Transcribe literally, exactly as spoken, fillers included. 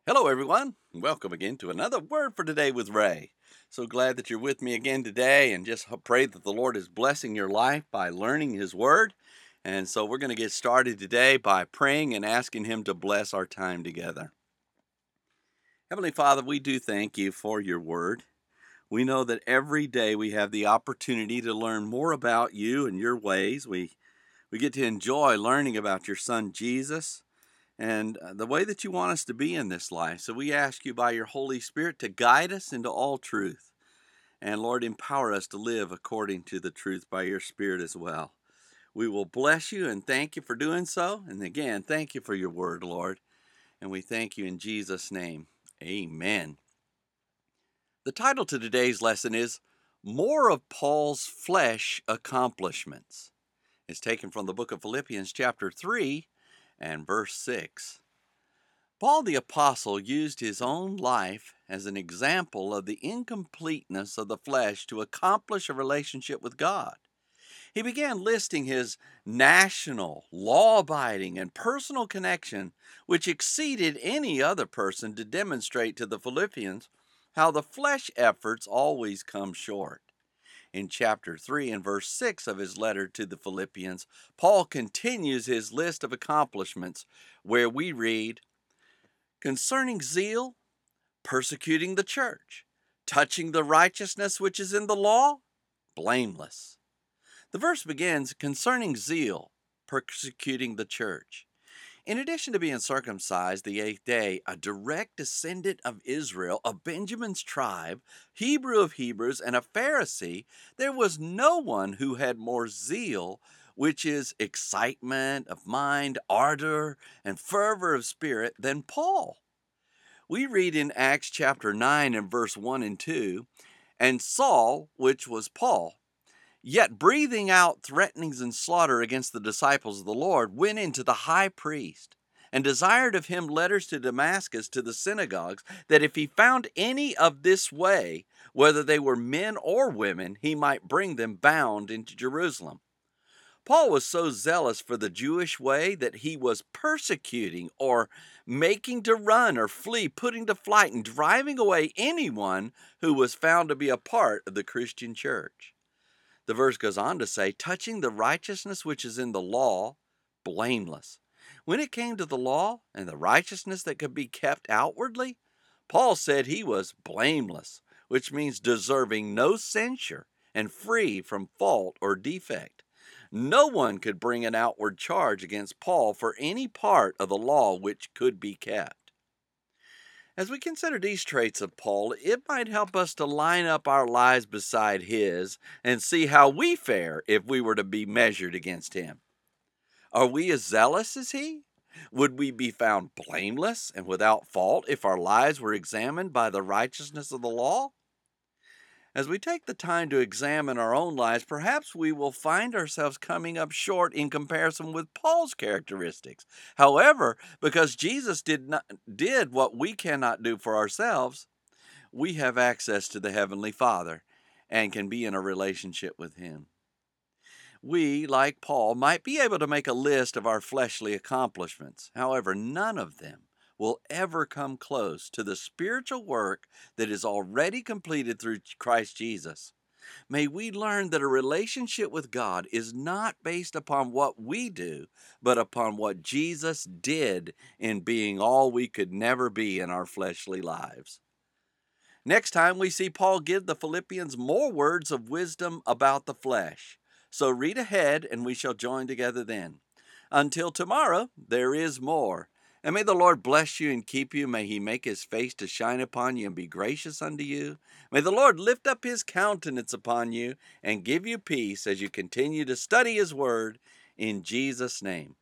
Hello, everyone. Welcome again to another Word for Today with Ray. So glad that you're with me again today, and just pray that the Lord is blessing your life by learning His Word. And so we're going to get started today by praying and asking Him to bless our time together. Heavenly Father, we do thank you for your Word. We know that every day we have the opportunity to learn more about you and your ways. We, we get to enjoy learning about your Son, Jesus, and uh, the way that you want us to be in this life. So we ask you by your Holy Spirit to guide us into all truth. And Lord, empower us to live according to the truth by your Spirit as well. We will bless you and thank you for doing so. And again, thank you for your word, Lord. And we thank you in Jesus' name. Amen. The title to today's lesson is More of Paul's Flesh Accomplishments. It's taken from the book of Philippians chapter three and verse six. Paul the Apostle used his own life as an example of the incompleteness of the flesh to accomplish a relationship with God. He began listing his national, law abiding, and personal connection, which exceeded any other person, to demonstrate to the Philippians how the flesh efforts always come short. In chapter three and verse six of his letter to the Philippians, Paul continues his list of accomplishments, where we read, concerning zeal, persecuting the church; touching the righteousness which is in the law, blameless. The verse begins, concerning zeal, persecuting the church. In addition to being circumcised the eighth day, a direct descendant of Israel, of Benjamin's tribe, Hebrew of Hebrews, and a Pharisee, there was no one who had more zeal, which is excitement of mind, ardor, and fervor of spirit, than Paul. We read in Acts chapter nine and verse one and two, and Saul, which was Paul, yet breathing out threatenings and slaughter against the disciples of the Lord, went into the high priest, and desired of him letters to Damascus to the synagogues, that if he found any of this way, whether they were men or women, he might bring them bound into Jerusalem. Paul was so zealous for the Jewish way that he was persecuting or making to run or flee, putting to flight, and driving away anyone who was found to be a part of the Christian church. The verse goes on to say, touching the righteousness which is in the law, blameless. When it came to the law and the righteousness that could be kept outwardly, Paul said he was blameless, which means deserving no censure and free from fault or defect. No one could bring an outward charge against Paul for any part of the law which could be kept. As we consider these traits of Paul, it might help us to line up our lives beside his and see how we fare if we were to be measured against him. Are we as zealous as he? Would we be found blameless and without fault if our lives were examined by the righteousness of the law? As we take the time to examine our own lives, perhaps we will find ourselves coming up short in comparison with Paul's characteristics. However, because Jesus did not did what we cannot do for ourselves, we have access to the Heavenly Father and can be in a relationship with Him. We, like Paul, might be able to make a list of our fleshly accomplishments. However, none of them will ever come close to the spiritual work that is already completed through Christ Jesus. May we learn that a relationship with God is not based upon what we do, but upon what Jesus did in being all we could never be in our fleshly lives. Next time we see Paul give the Philippians more words of wisdom about the flesh. So read ahead and we shall join together then. Until tomorrow, there is more. And may the Lord bless you and keep you. May He make His face to shine upon you and be gracious unto you. May the Lord lift up His countenance upon you and give you peace as you continue to study His Word in Jesus' name.